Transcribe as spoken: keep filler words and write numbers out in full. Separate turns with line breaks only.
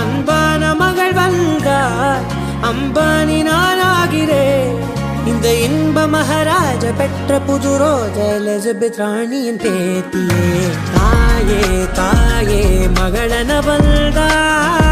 அன்பான மகள் வந்தார் அம்பானி நானாகிறேன் இந்த இன்ப மகாராஜ பெற்ற புது ரோஜ எலிசபெத் ராணியின் பேத்தியே தாயே தாயே மகளன வந்தார்